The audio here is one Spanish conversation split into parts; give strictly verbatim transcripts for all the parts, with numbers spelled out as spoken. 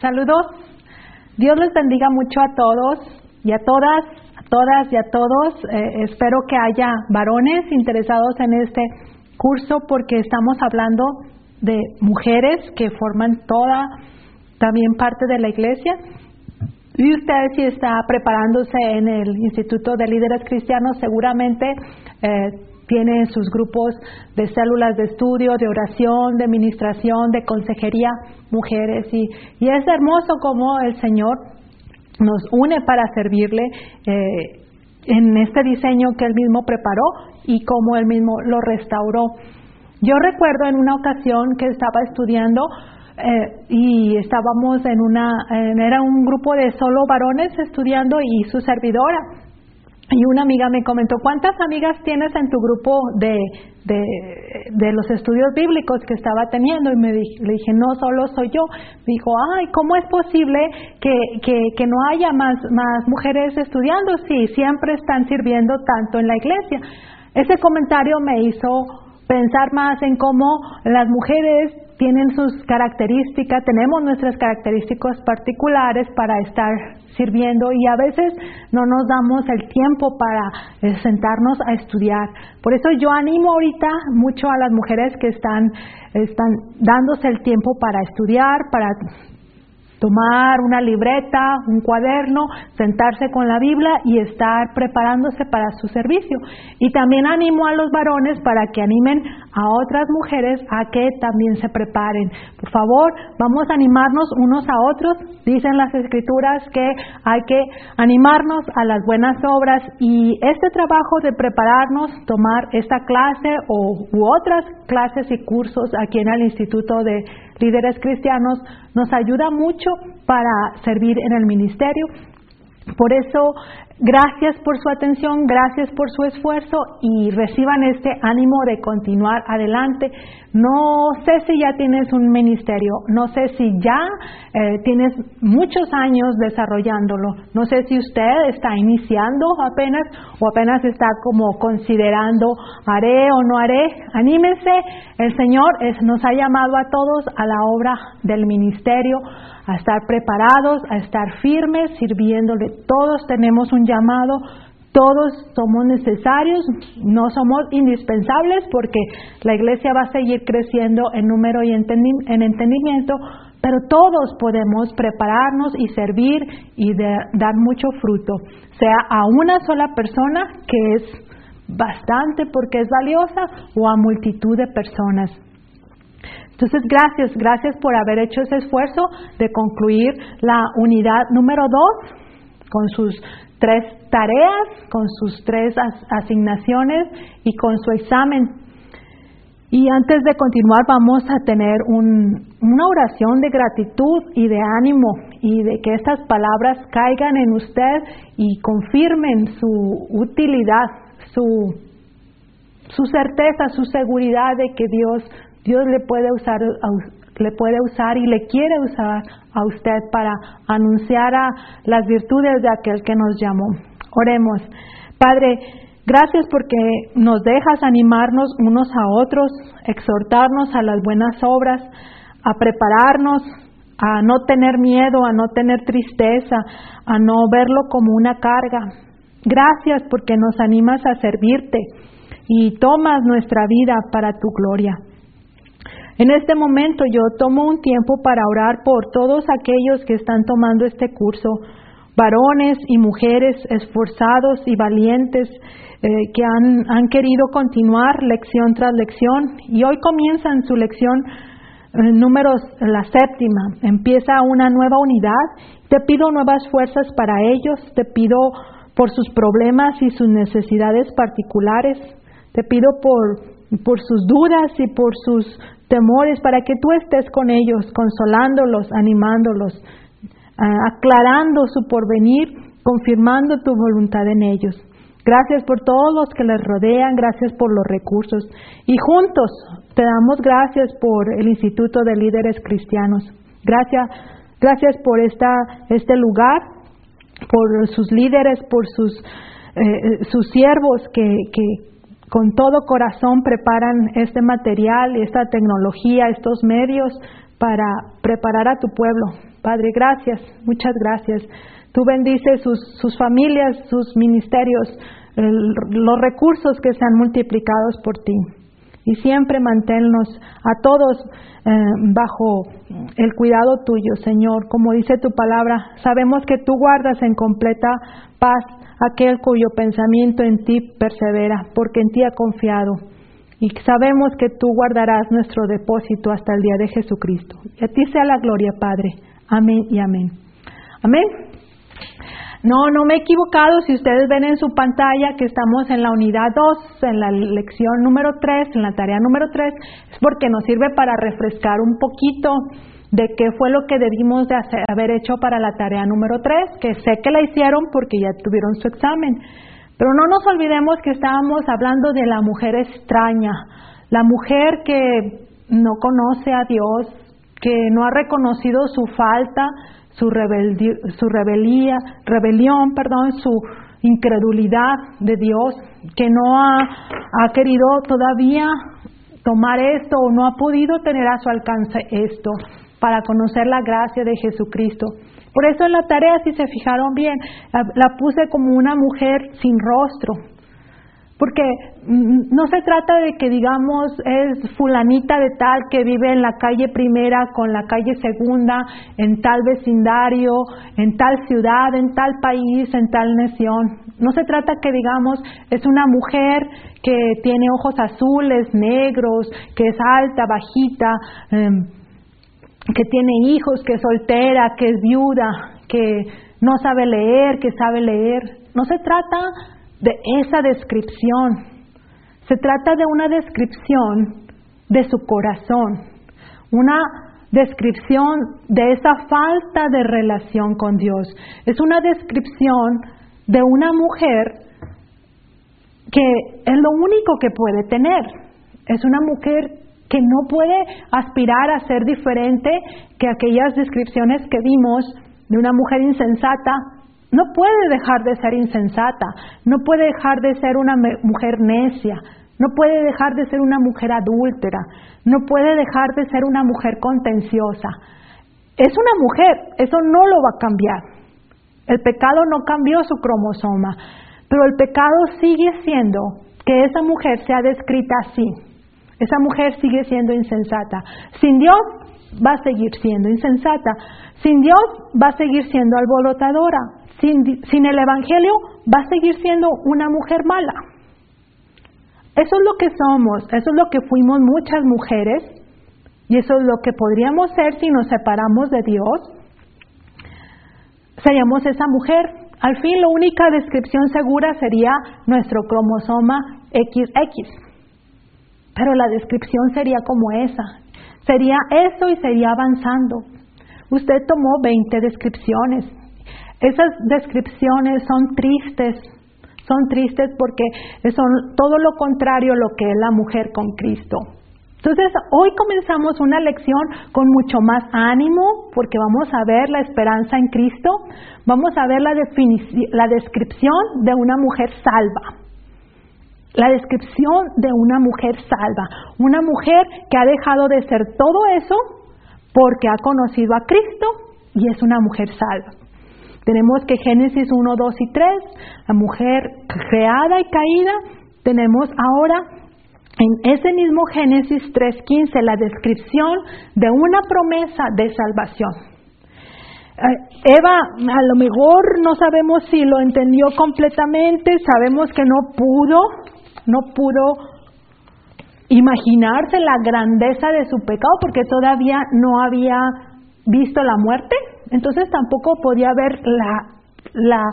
Saludos. Dios les bendiga mucho a todos y a todas, a todas y a todos. Eh, espero que haya varones interesados en este curso porque estamos hablando de mujeres que forman toda también parte de la iglesia. Y usted, si está preparándose en el Instituto de Líderes Cristianos, seguramente eh, tiene sus grupos de células de estudio, de oración, de ministración, de consejería, mujeres. Y, y es hermoso cómo el Señor nos une para servirle eh, en este diseño que Él mismo preparó y cómo Él mismo lo restauró. Yo recuerdo en una ocasión que estaba estudiando eh, y estábamos en una, en, era un grupo de solo varones estudiando y su servidora. Y una amiga me comentó, ¿cuántas amigas tienes en tu grupo de, de, de los estudios bíblicos que estaba teniendo? Y me dije, le dije, no, solo soy yo. Me dijo, ay, ¿cómo es posible que, que, que no haya más, más mujeres estudiando? Sí, siempre están sirviendo tanto en la iglesia. Ese comentario me hizo pensar más en cómo las mujeres tienen sus características, tenemos nuestras características particulares para estar sirviendo y a veces no nos damos el tiempo para eh, sentarnos a estudiar. Por eso yo animo ahorita mucho a las mujeres que están, están dándose el tiempo para estudiar, para tomar una libreta, un cuaderno, sentarse con la Biblia y estar preparándose para su servicio. Y también animo a los varones para que animen a otras mujeres a que también se preparen. Por favor, vamos a animarnos unos a otros. Dicen las Escrituras que hay que animarnos a las buenas obras y este trabajo de prepararnos, tomar esta clase o, u otras clases y cursos aquí en el Instituto de Líderes Cristianos nos ayuda mucho para servir en el ministerio. Por eso, gracias por su atención, gracias por su esfuerzo y reciban este ánimo de continuar adelante. No sé si ya tienes un ministerio, no sé si ya eh, tienes muchos años desarrollándolo, no sé si usted está iniciando apenas o apenas está como considerando, ¿haré o no haré? Anímese, el Señor es, nos ha llamado a todos a la obra del ministerio, a estar preparados, a estar firmes, sirviéndole. Todos tenemos un llamado, todos somos necesarios, no somos indispensables porque la iglesia va a seguir creciendo en número y en entendimiento, pero todos podemos prepararnos y servir y de, dar mucho fruto, sea a una sola persona que es bastante porque es valiosa o a multitud de personas. Entonces, gracias, gracias por haber hecho ese esfuerzo de concluir la unidad número dos con sus tres tareas, con sus tres as- asignaciones y con su examen. Y antes de continuar vamos a tener un, una oración de gratitud y de ánimo y de que estas palabras caigan en usted y confirmen su utilidad, su, su certeza, su seguridad de que Dios Dios le puede usar, le puede usar y le quiere usar a usted para anunciar a las virtudes de aquel que nos llamó. Oremos. Padre, gracias porque nos dejas animarnos unos a otros, exhortarnos a las buenas obras, a prepararnos, a no tener miedo, a no tener tristeza, a no verlo como una carga. Gracias porque nos animas a servirte y tomas nuestra vida para tu gloria. En este momento yo tomo un tiempo para orar por todos aquellos que están tomando este curso, varones y mujeres esforzados y valientes eh, que han, han querido continuar lección tras lección y hoy comienzan su lección eh, número la séptima. Empieza una nueva unidad. Te pido nuevas fuerzas para ellos, te pido por sus problemas y sus necesidades particulares, te pido por, por sus dudas y por sus temores, para que tú estés con ellos, consolándolos, animándolos, uh, aclarando su porvenir, confirmando tu voluntad en ellos. Gracias por todos los que les rodean, gracias por los recursos. Y juntos te damos gracias por el Instituto de Líderes Cristianos. Gracias, gracias por esta, este lugar, por sus líderes, por sus, eh, sus siervos que, que con todo corazón preparan este material, esta tecnología, estos medios para preparar a tu pueblo. Padre, gracias, muchas gracias. Tú bendices sus, sus familias, sus ministerios, el, los recursos que sean multiplicados por ti. Y siempre manténnos a todos eh, bajo el cuidado tuyo, Señor. Como dice tu palabra, sabemos que tú guardas en completa paz aquel cuyo pensamiento en ti persevera, porque en ti ha confiado. Y sabemos que tú guardarás nuestro depósito hasta el día de Jesucristo. Y a ti sea la gloria, Padre. Amén y amén. Amén. No, no me he equivocado. Si ustedes ven en su pantalla que estamos en la unidad dos, en la lección número tres, en la tarea número tres, es porque nos sirve para refrescar un poquito de qué fue lo que debimos de hacer, haber hecho para la tarea número tres, que sé que la hicieron porque ya tuvieron su examen. Pero no nos olvidemos que estábamos hablando de la mujer extraña, la mujer que no conoce a Dios, que no ha reconocido su falta, su rebeldi- su rebelía, rebelión, perdón, su incredulidad de Dios, que no ha, ha querido todavía tomar esto o no ha podido tener a su alcance esto para conocer la gracia de Jesucristo. Por eso en la tarea, si se fijaron bien, la, la puse como una mujer sin rostro, porque no se trata de que digamos es fulanita de tal que vive en la calle primera con la calle segunda, en tal vecindario, en tal ciudad, en tal país, en tal nación. No se trata que digamos es una mujer que tiene ojos azules, negros, que es alta, bajita, eh, que tiene hijos, que es soltera, que es viuda, que no sabe leer, que sabe leer. No se trata de esa descripción. Se trata de una descripción de su corazón, una descripción de esa falta de relación con Dios. Es una descripción de una mujer que es lo único que puede tener. Es una mujer que no puede aspirar a ser diferente que aquellas descripciones que vimos de una mujer insensata. No puede dejar de ser insensata, no puede dejar de ser una mujer necia, no puede dejar de ser una mujer adúltera, no puede dejar de ser una mujer contenciosa. Es una mujer, eso no lo va a cambiar. El pecado no cambió su cromosoma, pero el pecado sigue siendo que esa mujer sea descrita así. Esa mujer sigue siendo insensata. Sin Dios va a seguir siendo insensata. Sin Dios va a seguir siendo alborotadora. Sin, sin el Evangelio va a seguir siendo una mujer mala. Eso es lo que somos, eso es lo que fuimos muchas mujeres y eso es lo que podríamos ser si nos separamos de Dios. Seríamos esa mujer. Al fin, la única descripción segura sería nuestro cromosoma equis equis. Pero la descripción sería como esa. Sería eso y sería avanzando. Usted tomó veinte descripciones. Esas descripciones son tristes. Son tristes porque son todo lo contrario a lo que es la mujer con Cristo. Entonces, hoy comenzamos una lección con mucho más ánimo porque vamos a ver la esperanza en Cristo. Vamos a ver la, definici- la descripción de una mujer salva. La descripción de una mujer salva, una mujer que ha dejado de ser todo eso porque ha conocido a Cristo y es una mujer salva. Tenemos que Génesis uno, dos y tres, la mujer creada y caída. Tenemos ahora en ese mismo Génesis tres, quince la descripción de una promesa de salvación. Eva, a lo mejor no sabemos si lo entendió completamente, sabemos que no pudo, no pudo imaginarse la grandeza de su pecado porque todavía no había visto la muerte, entonces tampoco podía ver la, la,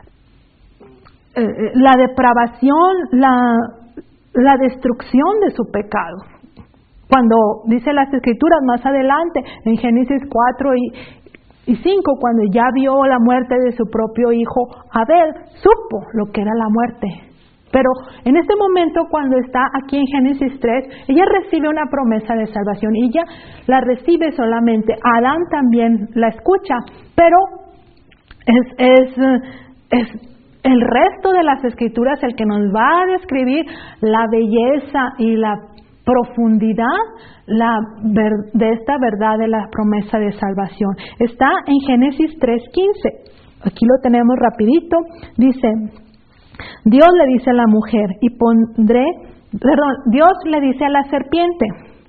eh, la depravación, la, la destrucción de su pecado. Cuando dice las Escrituras más adelante, en Génesis cuatro y, y cinco, cuando ya vio la muerte de su propio hijo Abel, supo lo que era la muerte. Pero en este momento, cuando está aquí en Génesis tres, ella recibe una promesa de salvación y ella la recibe solamente. Adán también la escucha, pero es, es, es el resto de las Escrituras el que nos va a describir la belleza y la profundidad la ver, de esta verdad de la promesa de salvación. Está en Génesis tres quince. Aquí lo tenemos rapidito. Dice, Dios le dice a la mujer, y pondré, perdón, Dios le dice a la serpiente,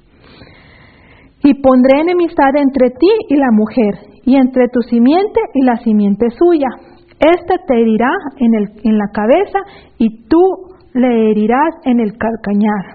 y pondré enemistad entre ti y la mujer, y entre tu simiente y la simiente suya. Esta te herirá en, el, en la cabeza, y tú le herirás en el calcañar.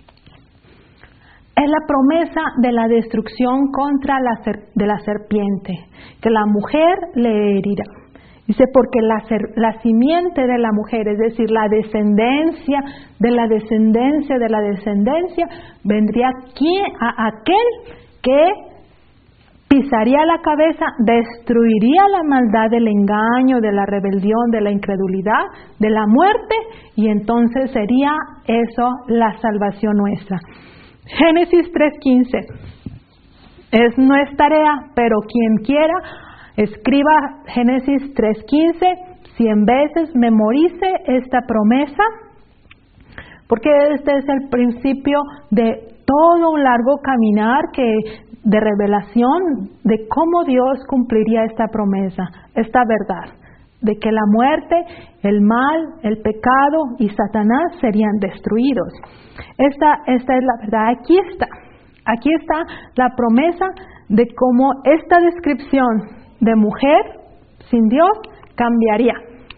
Es la promesa de la destrucción contra la ser, de la serpiente, que la mujer le herirá. Dice, porque la, la simiente de la mujer, es decir, la descendencia de la descendencia de la descendencia, vendría aquí a aquel que pisaría la cabeza, destruiría la maldad del engaño, de la rebelión, de la incredulidad, de la muerte, y entonces sería eso la salvación nuestra. Génesis tres quince. Es no es tarea, pero quien quiera, escriba Génesis tres quince, cien veces, memorice esta promesa, porque este es el principio de todo un largo caminar que de revelación de cómo Dios cumpliría esta promesa, esta verdad, de que la muerte, el mal, el pecado y Satanás serían destruidos. Esta, esta es la verdad. Aquí está, aquí está la promesa de cómo esta descripción de mujer sin Dios cambiaría.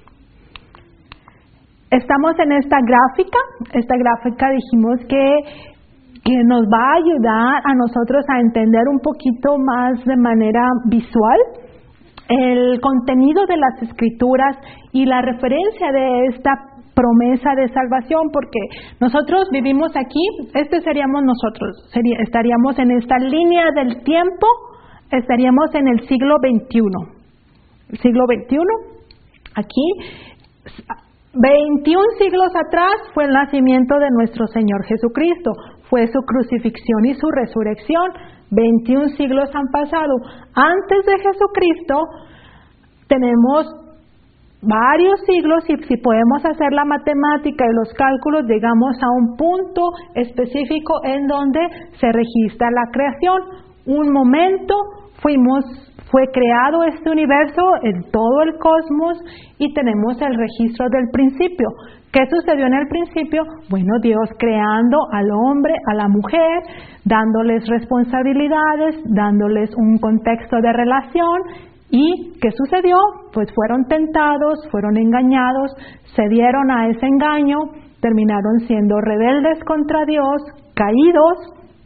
Estamos en esta gráfica, esta gráfica dijimos que, que nos va a ayudar a nosotros a entender un poquito más de manera visual el contenido de las escrituras y la referencia de esta promesa de salvación, porque nosotros vivimos aquí, este seríamos nosotros, sería, estaríamos en esta línea del tiempo, estaríamos en el siglo veintiuno. El siglo veintiuno, aquí, veintiún siglos atrás fue el nacimiento de nuestro Señor Jesucristo, fue su crucifixión y su resurrección. veintiún siglos han pasado. Antes de Jesucristo tenemos varios siglos, y si podemos hacer la matemática y los cálculos, llegamos a un punto específico en donde se registra la creación. Un momento fuimos, fue creado este universo, en todo el cosmos, y tenemos el registro del principio. ¿Qué sucedió en el principio? Bueno, Dios creando al hombre, a la mujer, dándoles responsabilidades, dándoles un contexto de relación. ¿Y qué sucedió? Pues fueron tentados, fueron engañados, cedieron a ese engaño, terminaron siendo rebeldes contra Dios, caídos,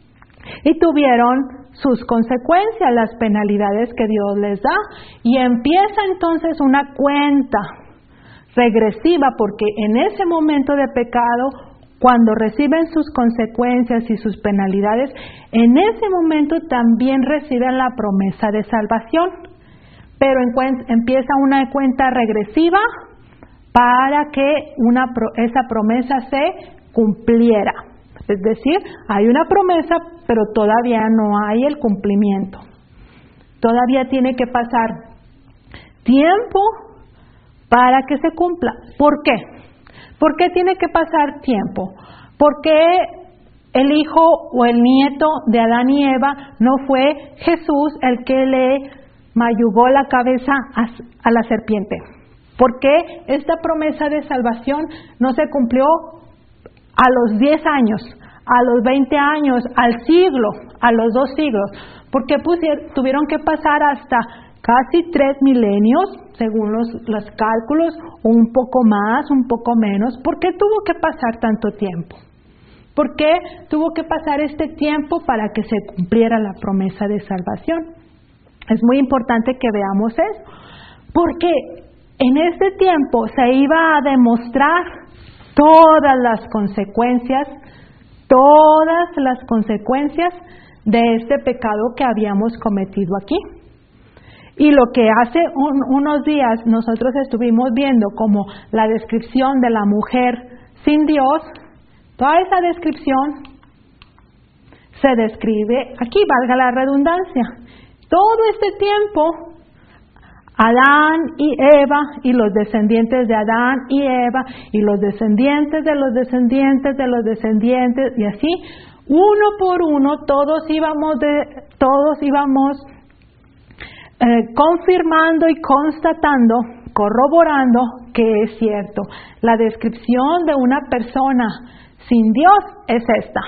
y tuvieron sus consecuencias, las penalidades que Dios les da. Y empieza entonces una cuenta regresiva, porque en ese momento de pecado, cuando reciben sus consecuencias y sus penalidades, en ese momento también reciben la promesa de salvación. Pero empieza una cuenta regresiva para que una, esa promesa se cumpliera. Es decir, hay una promesa, pero todavía no hay el cumplimiento. Todavía tiene que pasar tiempo para que se cumpla. ¿Por qué? ¿Por qué tiene que pasar tiempo? Porque el hijo o el nieto de Adán y Eva no fue Jesús el que le mayugó la cabeza a, a la serpiente. ¿Por qué esta promesa de salvación no se cumplió a los diez años, a los veinte años, al siglo, a los dos siglos? Porque pusieron, tuvieron que pasar hasta casi tres milenios, según los, los cálculos, un poco más, un poco menos. ¿Por qué tuvo que pasar tanto tiempo? ¿Por qué tuvo que pasar este tiempo para que se cumpliera la promesa de salvación? Es muy importante que veamos eso, porque en este tiempo se iba a demostrar todas las consecuencias, todas las consecuencias de este pecado que habíamos cometido aquí. Y lo que hace un, unos días nosotros estuvimos viendo como la descripción de la mujer sin Dios, toda esa descripción se describe aquí, valga la redundancia. Todo este tiempo, Adán y Eva y los descendientes de Adán y Eva y los descendientes de los descendientes de los descendientes y así, Uno por uno, todos íbamos, de, todos íbamos eh, confirmando y constatando, corroborando que es cierto. La descripción de una persona sin Dios es esta.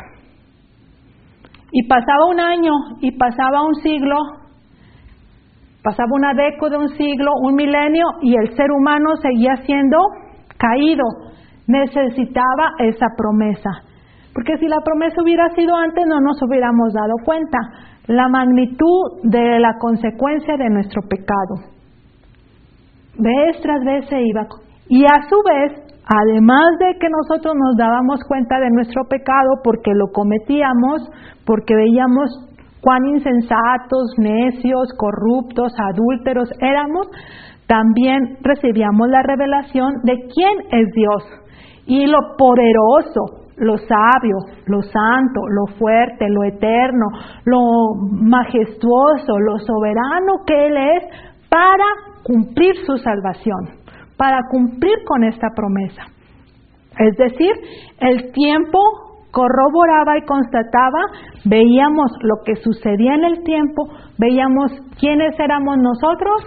Y pasaba un año, y pasaba un siglo, pasaba una década, un siglo, un milenio, y el ser humano seguía siendo caído. Necesitaba esa promesa. Porque si la promesa hubiera sido antes, no nos hubiéramos dado cuenta la magnitud de la consecuencia de nuestro pecado. Vez tras vez se iba. Y a su vez, además de que nosotros nos dábamos cuenta de nuestro pecado porque lo cometíamos, porque veíamos cuán insensatos, necios, corruptos, adúlteros éramos, también recibíamos la revelación de quién es Dios y lo poderoso, lo sabio, lo santo, lo fuerte, lo eterno, lo majestuoso, lo soberano que Él es para cumplir su salvación, para cumplir con esta promesa. Es decir, el tiempo corroboraba y constataba, veíamos lo que sucedía en el tiempo, veíamos quiénes éramos nosotros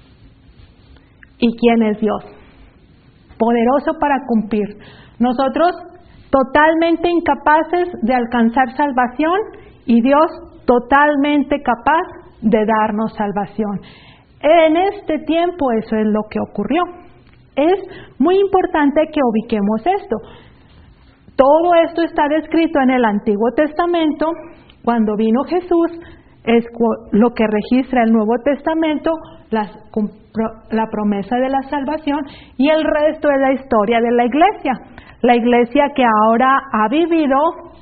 y quién es Dios. Poderoso para cumplir. Nosotros totalmente incapaces de alcanzar salvación y Dios totalmente capaz de darnos salvación. En este tiempo eso es lo que ocurrió. Es muy importante que ubiquemos esto. Todo esto está descrito en el Antiguo Testamento. Cuando vino Jesús, es lo que registra el Nuevo Testamento, la, la promesa de la salvación, y el resto es la historia de la iglesia. La iglesia que ahora ha vivido,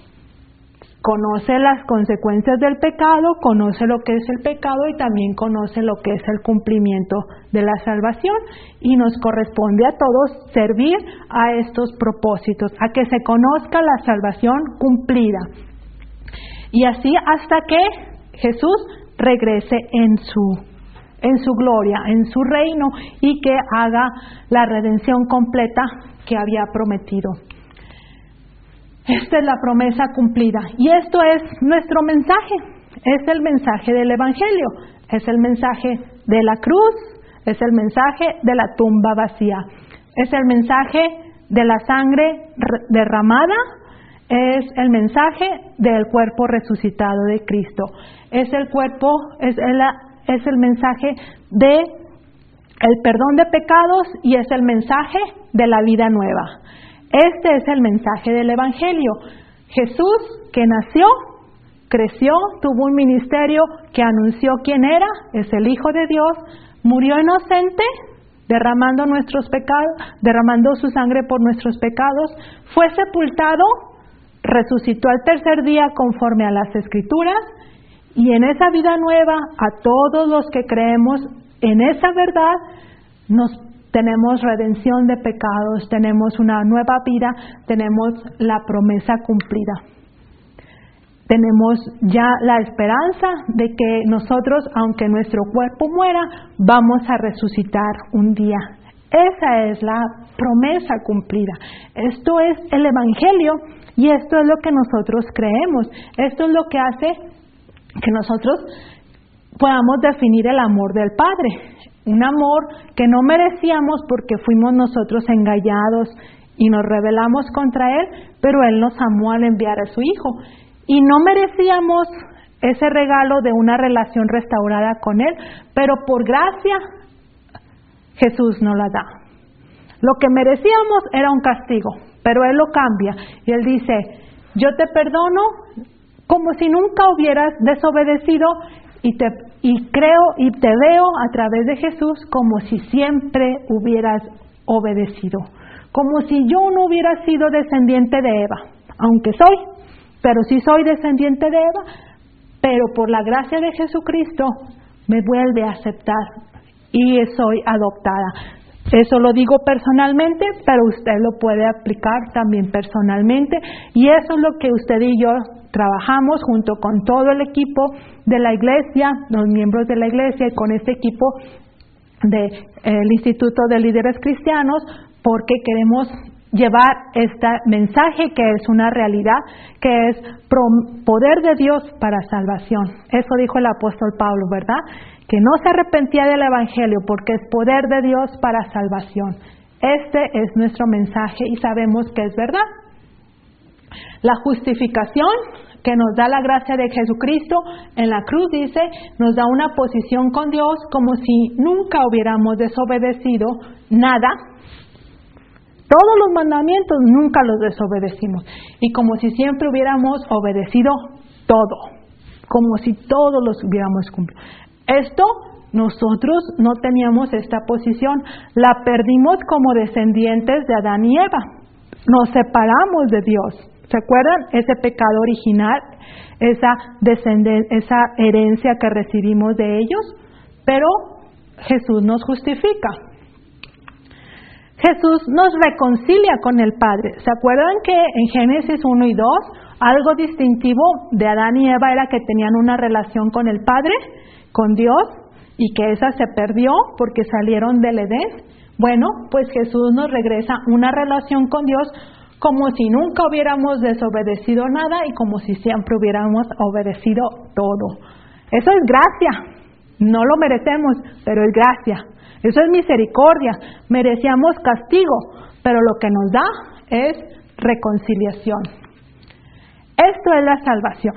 conoce las consecuencias del pecado, conoce lo que es el pecado y también conoce lo que es el cumplimiento de la salvación, y nos corresponde a todos servir a estos propósitos, a que se conozca la salvación cumplida. Y así hasta que Jesús regrese en su, en su gloria, en su reino, y que haga la redención completa que había prometido. Esta es la promesa cumplida. Y esto es nuestro mensaje. Es el mensaje del Evangelio. Es el mensaje de la cruz. Es el mensaje de la tumba vacía. Es el mensaje de la sangre derramada. Es el mensaje del cuerpo resucitado de Cristo. Es el cuerpo, es el, es el mensaje de el perdón de pecados y es el mensaje de la vida nueva. Este es el mensaje del Evangelio. Jesús, que nació, creció, tuvo un ministerio que anunció quién era, es el Hijo de Dios, murió inocente, derramando nuestros pecados, derramando su sangre por nuestros pecados, fue sepultado, resucitó al tercer día conforme a las Escrituras, y en esa vida nueva, a todos los que creemos en esa verdad, nos tenemos redención de pecados, tenemos una nueva vida, tenemos la promesa cumplida. Tenemos ya la esperanza de que nosotros, aunque nuestro cuerpo muera, vamos a resucitar un día. Esa es la promesa cumplida. Esto es el Evangelio y esto es lo que nosotros creemos. Esto es lo que hace que nosotros podamos definir el amor del Padre. Un amor que no merecíamos porque fuimos nosotros engañados y nos rebelamos contra Él, pero Él nos amó al enviar a su Hijo. Y no merecíamos ese regalo de una relación restaurada con Él, pero por gracia Jesús nos la da. Lo que merecíamos era un castigo, pero Él lo cambia y Él dice, yo te perdono como si nunca hubieras desobedecido y te y creo y te veo a través de Jesús como si siempre hubieras obedecido, como si yo no hubiera sido descendiente de Eva, aunque soy, pero sí soy descendiente de Eva, pero por la gracia de Jesucristo me vuelve a aceptar y soy adoptada. Eso lo digo personalmente, pero usted lo puede aplicar también personalmente, y eso es lo que usted y yo trabajamos junto con todo el equipo de la iglesia, los miembros de la iglesia y con este equipo del Instituto de Líderes Cristianos, porque queremos llevar este mensaje que es una realidad, que es poder de Dios para salvación. Eso dijo el apóstol Pablo, ¿verdad? Que no se arrepentía del Evangelio porque es poder de Dios para salvación. Este es nuestro mensaje y sabemos que es verdad. La justificación que nos da la gracia de Jesucristo en la cruz, dice, nos da una posición con Dios como si nunca hubiéramos desobedecido nada. Todos los mandamientos nunca los desobedecimos. Y como si siempre hubiéramos obedecido todo. Como si todos los hubiéramos cumplido. Esto, nosotros no teníamos esta posición. La perdimos como descendientes de Adán y Eva. Nos separamos de Dios. ¿Se acuerdan? Ese pecado original, esa descendencia, esa herencia que recibimos de ellos. Pero Jesús nos justifica. Jesús nos reconcilia con el Padre. ¿Se acuerdan que en Génesis uno y dos, algo distintivo de Adán y Eva era que tenían una relación con el Padre, con Dios, y que esa se perdió porque salieron del Edén? Bueno, pues Jesús nos regresa una relación con Dios como si nunca hubiéramos desobedecido nada y como si siempre hubiéramos obedecido todo. Eso es gracia. No lo merecemos, pero es gracia. Eso es misericordia. Merecíamos castigo, pero lo que nos da es reconciliación. Esto es la salvación.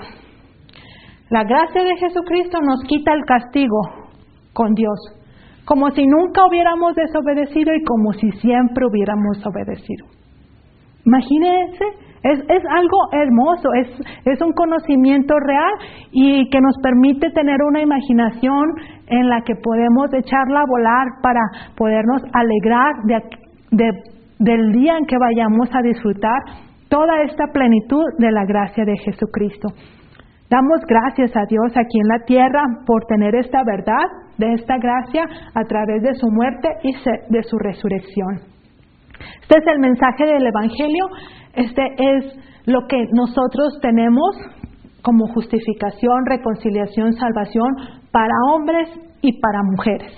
La gracia de Jesucristo nos quita el castigo con Dios, como si nunca hubiéramos desobedecido y como si siempre hubiéramos obedecido. Imagínense, es, es algo hermoso, es, es un conocimiento real y que nos permite tener una imaginación en la que podemos echarla a volar para podernos alegrar de, de, del día en que vayamos a disfrutar toda esta plenitud de la gracia de Jesucristo. Damos gracias a Dios aquí en la tierra por tener esta verdad de esta gracia a través de su muerte y de su resurrección. Este es el mensaje del Evangelio, este es lo que nosotros tenemos como justificación, reconciliación, salvación para hombres y para mujeres.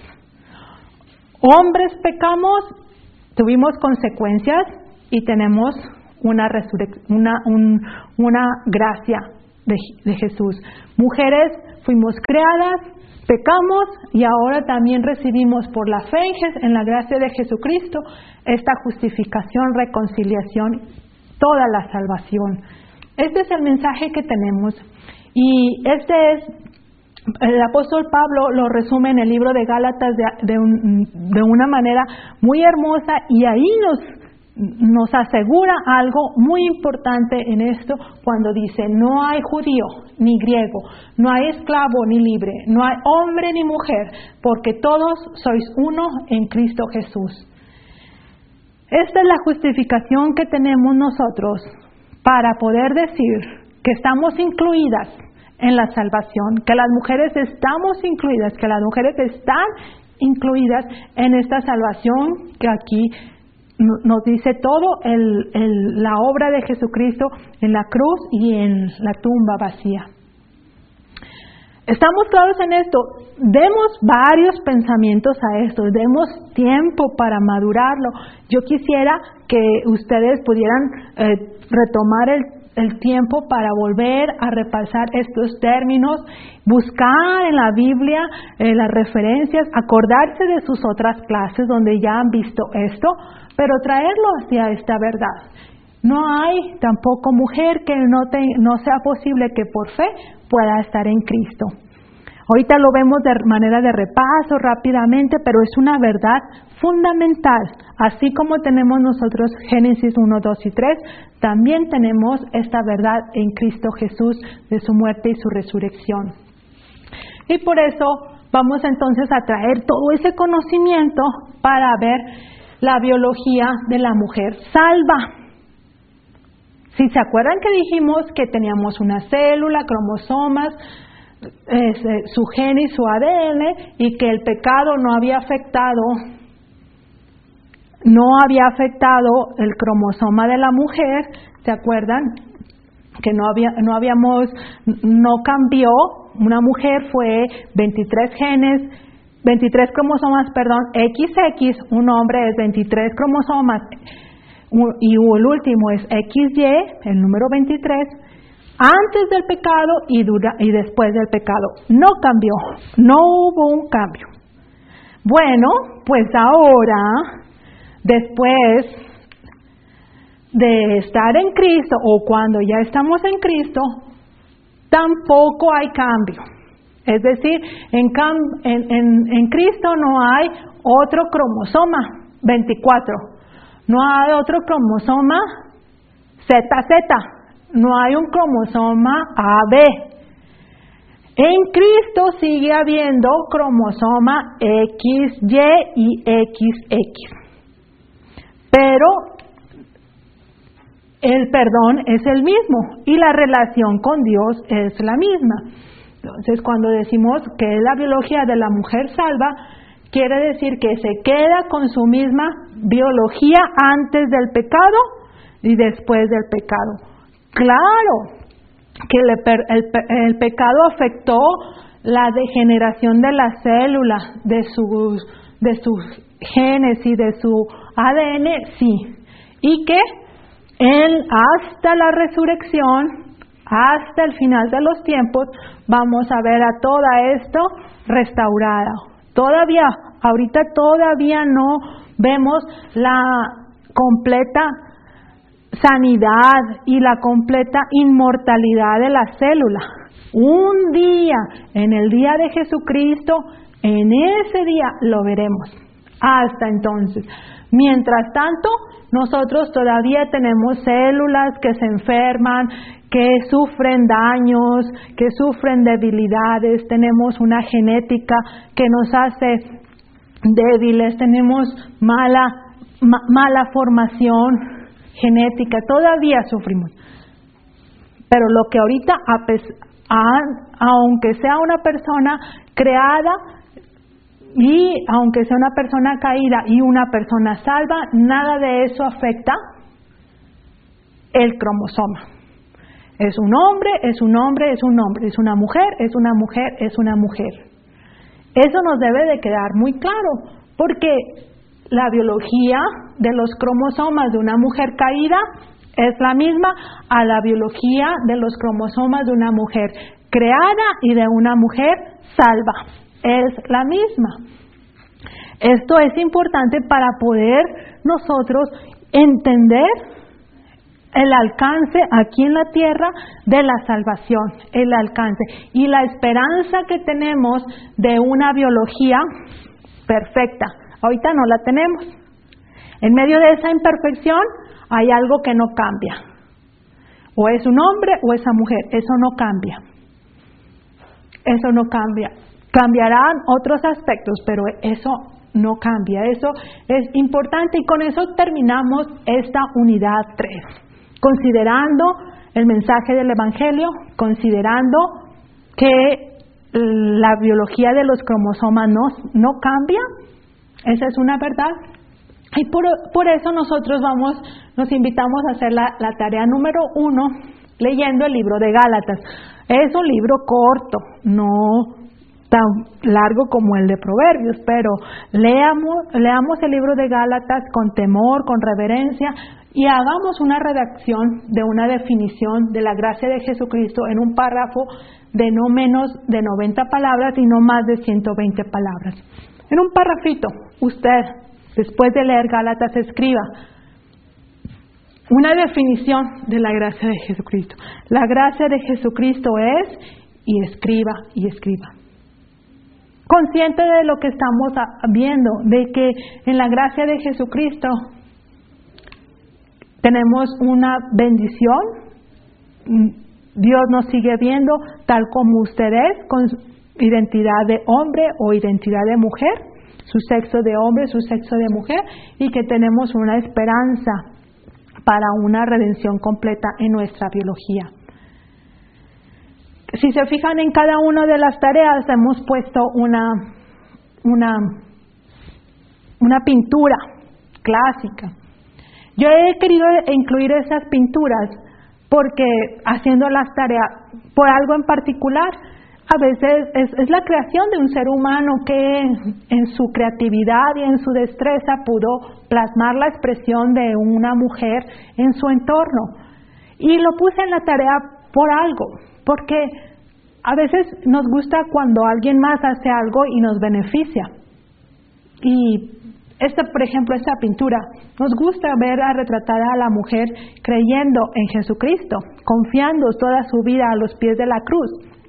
Hombres pecamos, tuvimos consecuencias y tenemos una, resurrec- una, un, una gracia de, de Jesús. Mujeres fuimos creadas, pecamos y ahora también recibimos por la fe en la gracia de Jesucristo esta justificación, reconciliación, toda la salvación. Este es el mensaje que tenemos y este es, el apóstol Pablo lo resume en el libro de Gálatas de, de, un, de una manera muy hermosa y ahí nos nos asegura algo muy importante en esto cuando dice: no hay judío ni griego, no hay esclavo ni libre, no hay hombre ni mujer, porque todos sois uno en Cristo Jesús. Esta es la justificación que tenemos nosotros para poder decir que estamos incluidas en la salvación, que las mujeres estamos incluidas, que las mujeres están incluidas en esta salvación que aquí nos dice todo el, el, la obra de Jesucristo en la cruz y en la tumba vacía. ¿Estamos claros en esto? Demos varios pensamientos a esto, demos tiempo para madurarlo. Yo quisiera que ustedes pudieran eh, retomar el, el tiempo para volver a repasar estos términos, buscar en la Biblia eh, las referencias, acordarse de sus otras clases donde ya han visto esto, pero traerlo hacia esta verdad. No hay tampoco mujer que no, te, no sea posible que por fe pueda estar en Cristo. Ahorita lo vemos de manera de repaso rápidamente, pero es una verdad fundamental. Así como tenemos nosotros Génesis uno, dos y tres, también tenemos esta verdad en Cristo Jesús de su muerte y su resurrección. Y por eso vamos entonces a traer todo ese conocimiento para ver la biología de la mujer salva. Si se acuerdan que dijimos que teníamos una célula, cromosomas, eh, su gen y su A D N, y que el pecado no había afectado, no había afectado el cromosoma de la mujer, ¿se acuerdan? Que no había, no habíamos, no cambió, una mujer fue veintitrés genes, veintitrés cromosomas, perdón, equis equis, un hombre es veintitrés cromosomas. y el último es equis ye, el número veintitrés, antes del pecado y, dura, y después del pecado. No cambió, no hubo un cambio. Bueno, pues ahora, después de estar en Cristo o cuando ya estamos en Cristo, tampoco hay cambio. Es decir, en, en, en, en Cristo no hay otro cromosoma veinticuatro, no hay otro cromosoma zeta zeta, no hay un cromosoma A B. En Cristo sigue habiendo cromosoma equis ye y equis equis. Pero el perdón es el mismo y la relación con Dios es la misma. Entonces, cuando decimos que es la biología de la mujer salva, quiere decir que se queda con su misma biología antes del pecado y después del pecado. Claro que el, el, el pecado afectó la degeneración de las células, de sus, de sus genes y de su A D N, sí. Y que él, hasta la resurrección, hasta el final de los tiempos, vamos a ver a todo esto restaurado. Todavía, ahorita todavía no vemos la completa sanidad y la completa inmortalidad de la célula. Un día, en el día de Jesucristo, en ese día lo veremos. Hasta entonces. Mientras tanto, nosotros todavía tenemos células que se enferman, que sufren daños, que sufren debilidades, tenemos una genética que nos hace débiles, tenemos mala, ma, mala formación genética, todavía sufrimos. Pero lo que ahorita, a pes- a, aunque sea una persona creada, y aunque sea una persona caída y una persona salva, nada de eso afecta el cromosoma. Es un hombre, es un hombre, es un hombre, es una mujer, es una mujer, es una mujer. Eso nos debe de quedar muy claro, porque la biología de los cromosomas de una mujer caída es la misma a la biología de los cromosomas de una mujer creada y de una mujer salva. Es la misma. Esto es importante para poder nosotros entender el alcance aquí en la tierra de la salvación, el alcance y la esperanza que tenemos de una biología perfecta. Ahorita no la tenemos. En medio de esa imperfección hay algo que no cambia. O es un hombre o esa mujer, eso no cambia. Eso no cambia. Cambiarán otros aspectos, pero eso no cambia. Eso es importante y con eso terminamos esta unidad tres. Considerando el mensaje del Evangelio, considerando que la biología de los cromosomas no, no cambia, esa es una verdad. Y por, por eso nosotros vamos, nos invitamos a hacer la, la tarea número uno, leyendo el libro de Gálatas. Es un libro corto, no tan largo como el de Proverbios, pero leamos, leamos el libro de Gálatas con temor, con reverencia y hagamos una redacción de una definición de la gracia de Jesucristo en un párrafo de no menos de noventa palabras y no más de ciento veinte palabras. En un párrafito, usted, después de leer Gálatas, escriba una definición de la gracia de Jesucristo. La gracia de Jesucristo es, y escriba, y escriba. Consciente de lo que estamos viendo, de que en la gracia de Jesucristo tenemos una bendición. Dios nos sigue viendo tal como usted es, con identidad de hombre o identidad de mujer, su sexo de hombre, su sexo de mujer, y que tenemos una esperanza para una redención completa en nuestra biología. Si se fijan, en cada una de las tareas hemos puesto una, una, una pintura clásica. Yo he querido incluir esas pinturas porque haciendo las tareas por algo en particular, a veces es, es la creación de un ser humano que en su creatividad y en su destreza pudo plasmar la expresión de una mujer en su entorno. Y lo puse en la tarea por algo, porque a veces nos gusta cuando alguien más hace algo y nos beneficia. Y esta, por ejemplo, esta pintura, nos gusta ver a retratada a la mujer creyendo en Jesucristo, confiando toda su vida a los pies de la cruz.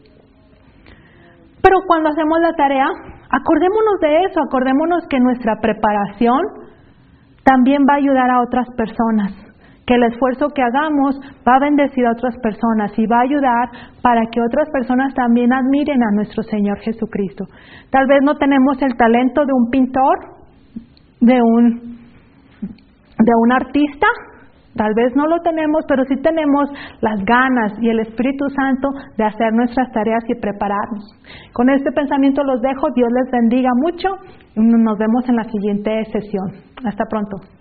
Pero cuando hacemos la tarea, acordémonos de eso, acordémonos que nuestra preparación también va a ayudar a otras personas, que el esfuerzo que hagamos va a bendecir a otras personas y va a ayudar para que otras personas también admiren a nuestro Señor Jesucristo. Tal vez no tenemos el talento de un pintor, de un, de un artista, tal vez no lo tenemos, pero sí tenemos las ganas y el Espíritu Santo de hacer nuestras tareas y prepararnos. Con este pensamiento los dejo, Dios les bendiga mucho y nos vemos en la siguiente sesión. Hasta pronto.